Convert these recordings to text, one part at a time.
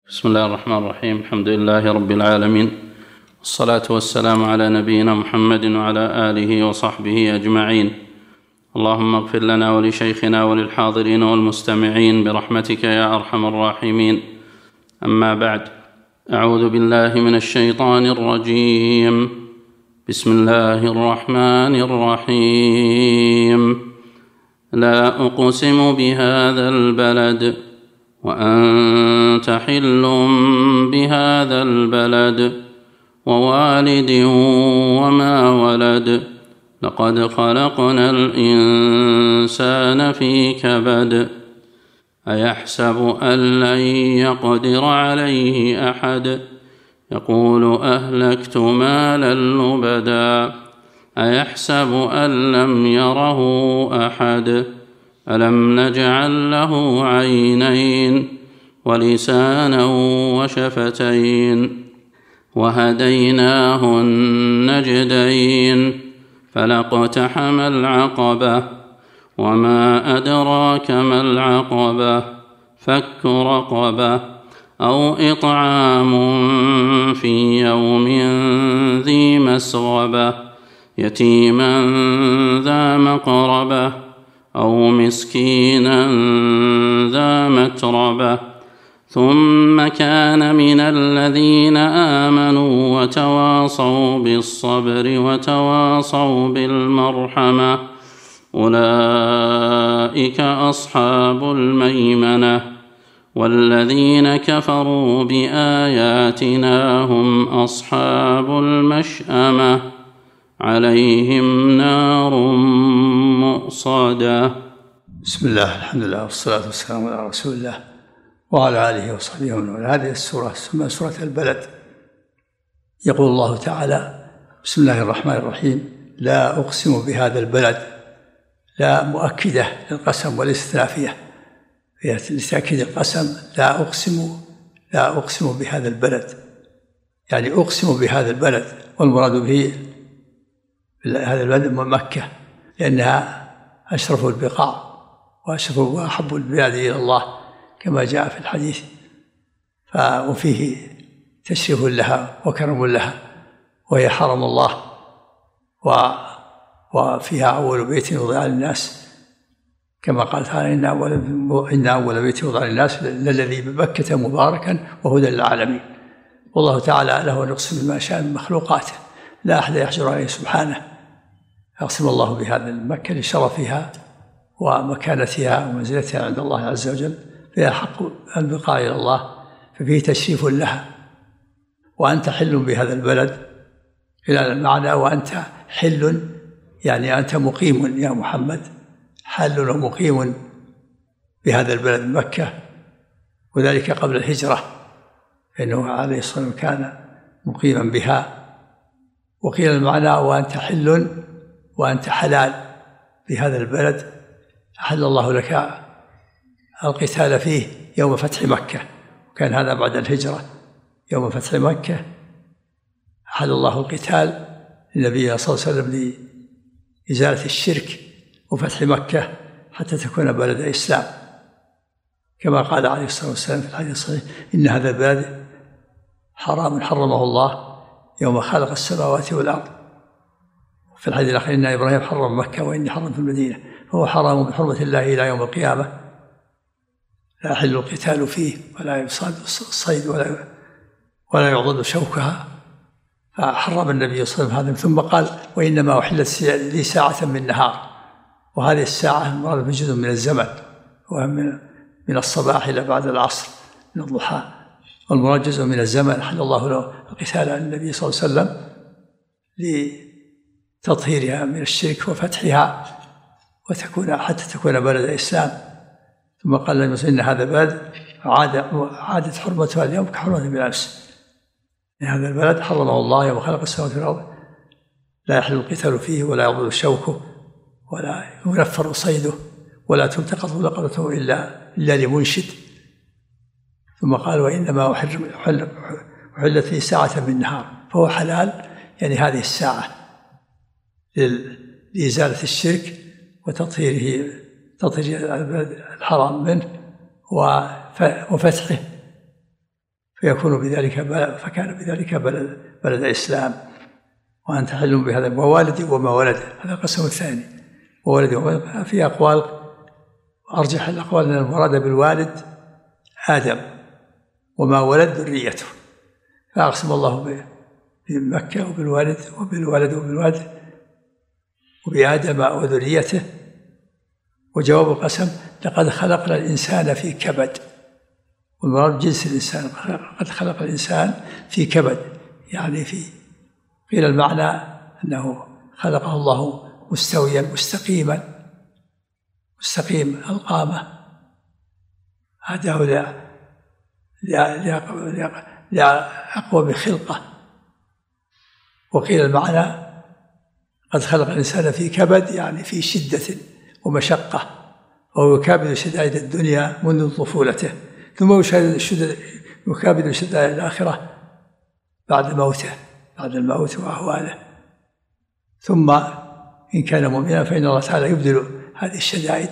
بسم الله الرحمن الرحيم. الحمد لله رب العالمين، والصلاة والسلام على نبينا محمد وعلى آله وصحبه أجمعين. اللهم اغفر لنا ولشيخنا وللحاضرين والمستمعين برحمتك يا أرحم الراحمين. أما بعد، أعوذ بالله من الشيطان الرجيم. بسم الله الرحمن الرحيم. لا أقسم بهذا البلد وأنت حل بهذا البلد ووالد وما ولد لقد خلقنا الإنسان في كبد أيحسب أن لن يقدر عليه أحد يقول أهلكت مالا لبدا أيحسب أن لم يره أحد ألم نجعل له عينين ولسانا وشفتين وهديناه النجدين فلاقتحم العقبة وما أدراك ما العقبة فك رقبة أو إطعام في يوم ذي مسغبة يتيما ذا مقربة أو مسكينا ذا متربة ثم كان من الذين آمنوا وتواصوا بالصبر وتواصوا بالمرحمة أولئك أصحاب الميمنة والذين كفروا بآياتنا هم أصحاب المشأمة عليهم نار مؤصدة. بسم الله، الحمد لله، والصلاة والسلام على رسول الله وعلى آله وصحبه ومن والاه. هذه السورة اسمها سورة البلد. يقول الله تعالى: بسم الله الرحمن الرحيم. لا أقسم بهذا البلد. لا مؤكدة للقسم والاستنافية، لتأكيد القسم. لا أقسم بهذا البلد، يعني أقسم بهذا البلد، والمراد به هذا البلد مكة، لأنها أشرف البقاع وأشرف وأحب البلاد إلى الله كما جاء في الحديث، وفيه تشريف لها وكرم لها، وهي حرم الله، وفيها أول بيت وضع للناس، كما قال تعالى: إن أول بيت وضع للناس للذي بمكة مباركا وهدى للعالمين. والله تعالى له نقسم بما شاء من مخلوقاته، لا أحد يحجر عليه سبحانه. أقسم الله بهذا المكة لشرفها ومكانتها ومنزلتها عند الله عز وجل، فيها حق البقاء إلى الله، ففيه تشريف لها. وأنت حل بهذا البلد إلى المعنى وأنت حل، يعني أنت مقيم يا محمد، حل ومقيم بهذا البلد مكة، وذلك قبل الهجرة، فإنه عليه الصلاة والسلام كان مقيما بها. وقيل المعنى وأنت حل وأنت حلال بهذا البلد، أحل الله لك القتال فيه يوم فتح مكة، وكان هذا بعد الهجرة. يوم فتح مكة أحل الله القتال للنبي صلى الله عليه وسلم لإزالة الشرك وفتح مكة حتى تكون بلد إسلام، كما قال عليه الصلاة والسلام في الحديث الصحيح: إن هذا البلد حرام حرمه الله يوم خلق السماوات والأرض. في الحديث الآخر: إن إبراهيم حرم مكة وإني حرمت المدينة، فهو حرام بحرمة الله إلى يوم القيامة، لا يحل القتال فيه ولا يصاد الصيد ولا يعضد شوكها. فحرم النبي صلى الله عليه وسلم هذا، ثم قال: وإنما أحلت لي ساعة من نهار، وهذه الساعة مراد بجزء من الزمن، ومن الصباح إلى بعد العصر من الضحى، والمراد جزء من الزمن حل الله له القتال عن النبي صلى الله عليه وسلم لتطهيرها من الشرك وفتحها حتى تكون بلد إسلام. ثم قال لهم: إن هذا البلد عادت حرمتها اليوم كحرمة بالأمس. إن هذا البلد حرمه الله يوم خلق السماوات والأرض، لا يحل القتال فيه ولا يعضد شوكه ولا ينفر صيده ولا تلتقط لقطته إلا لمنشد. ثم قال: وإنما أحلت لي ساعة من نهار، فهو حلال، يعني هذه الساعة لإزالة الشرك وتطهير الحرام منه وفتحه فكان بذلك بلد إسلام. وأنت حل بهذا ووالدي وما ولده، هذا القسم الثاني. وولدي وما في أقوال، أرجح الأقوال أن المراد بالوالد آدم وما ولد ذريته، فأقسم الله بمكة وبالولد وبآدم وذريته. وجواب القسم لقد خلقنا الإنسان في كبد، والمراد جنس الإنسان، قد خلق الإنسان في كبد، يعني قيل المعنى أنه خلقه الله مستويا مستقيم القامة، هداه لأقوم خلقه. وقيل المعنى قد خلق الإنسان في كبد، يعني في شدة ومشقة، وهو يكابد شدائد الدنيا منذ طفولته، ثم يكابد شدائد الآخرة بعد الموت وأهواله. ثم إن كان مؤمنا فإن الله تعالى يبدل هذه الشدائد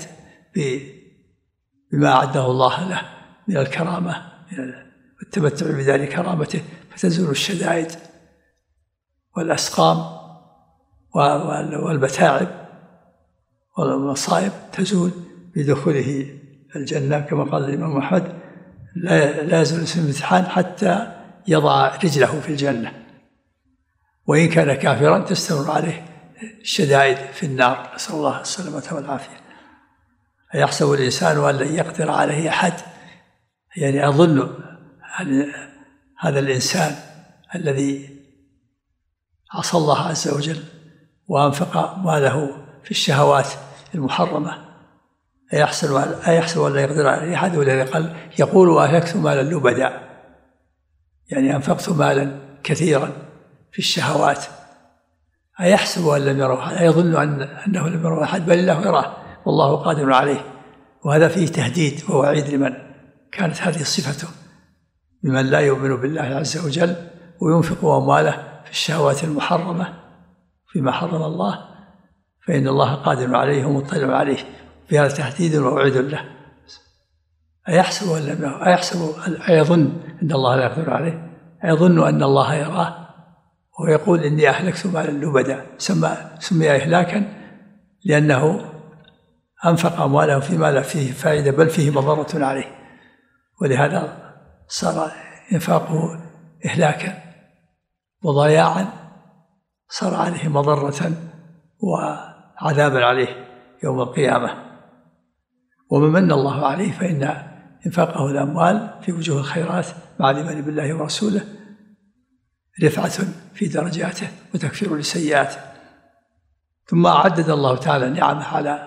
بما أعده الله له من الكرامة والتمتع بدار كرامته، فتزول الشدائد والأسقام والمتاعب والمصائب تزول بدخوله الجنة، كما قال الإمام أحمد: لا يزول الإنسان بالامتحان حتى يضع رجله في الجنة، وإن كان كافرا تستمر عليه الشدائد في النار، نسأل الله السلامة والعافية. أيحسب الإنسان أن لن يقدر عليه أحد؟ يعني أظن هذا الإنسان الذي عصى الله عز وجل وأنفق ماله في الشهوات المحرمة، أيحسب أن لا يقدر عليه أحد؟ ولذا قال: يقول أهلكت مالا لبدا، يعني أنفقت مالا كثيرا في الشهوات. أيحسب أن لم يره أحد؟ أيظن أنه لم يره أحد؟ بل الله يراه والله قادر عليه. وهذا فيه تهديد ووعيد لمن كانت هذه صفته، بمن لا يؤمن بالله عز وجل وينفق أمواله في الشهوات المحرمة فيما حرم الله، فإن الله قادر عليه ومطلع عليه. في هذا تهديد ووعيد له. أيحسب أن لم يره؟ أيظن أن الله لا يقدر عليه؟ أيظن أن الله يراه؟ ويقول: إني أهلكت مالا لبدا. سمي إهلاكا لأنه أنفق أمواله فيما لا فيه فائدة بل فيه مضرة عليه، ولهذا صار إنفاقه إهلاكا وضياعا، صار عليه مضرة وعذابا عليه يوم القيامة. ومن من الله عليه فإن إنفاقه الأموال في وجوه الخيرات مع الإيمان بالله ورسوله رفعة في درجاته وتكفير لسيئاته. ثم عدد الله تعالى نعمه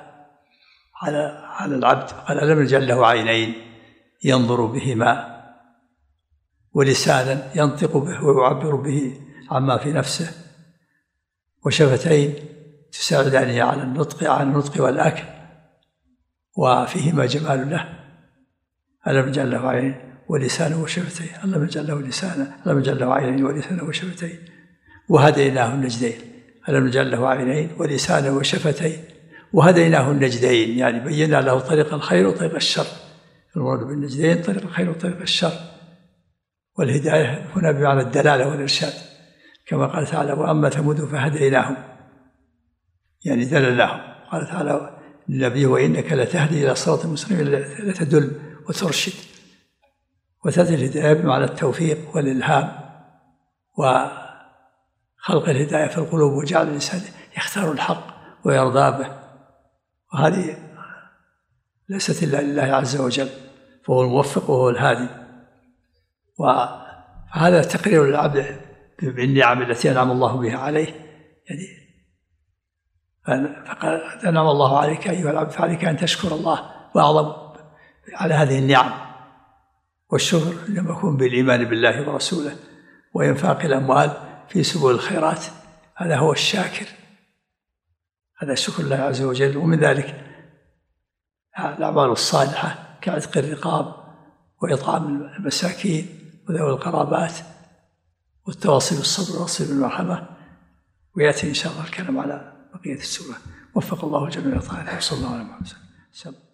على العبد، قال: ألم نجعل له عينين ينظر بهما، ولسانا ينطق به ويعبر به عما في نفسه، وشفتين تساعدانه على النطق والأكل، وفيهما جمال له. ألم نجعل له عينين ولسانا وشفتين، ألم نجعل له لسانا، ألم نجعل له عينين ولسانا وشفتين، وهديناه النجدين. ألم نجعل له عينين ولسانا وشفتين وهديناه النجدين، يعني بينا له طريق الخير وطريق الشر. المراد بالنجدين طريق الخير وطريق الشر، والهداية هنا بمعنى الدلالة والإرشاد، كما قال تعالى: وأما ثمود فهديناهم، يعني دللناهم. قال تعالى للنبي: وإنك لتهدي إلى صراط مستقيم، لتدل وترشد. وتأتي الهداية بمعنى التوفيق والإلهام وخلق الهداية في القلوب، وجعل الإنسان يختار الحق ويرضى به، وهذه ليست إلا لله عز وجل، فهو الموفق وهو الهادي. وهذا تقرير للعبد بالنعم التي أنعم الله بها عليه، يعني فقال: أنعم الله عليك أيها العبد فعليك أن تشكر الله، وأعظم على هذه النعم. والشكر لما يكون بالإيمان بالله ورسوله وإنفاق الأموال في سبل الخيرات، هذا هو الشاكر، هذا شكر الله عز وجل. ومن ذلك الأعمال الصالحة كعتق الرقاب وإطعام المساكين وذوي القرابات والتواصي بالصبر والتواصي بالمرحمة. ويأتي إن شاء الله الكلام على بقية السورة. وفق الله جميع طاعته، وصلى الله على محمد.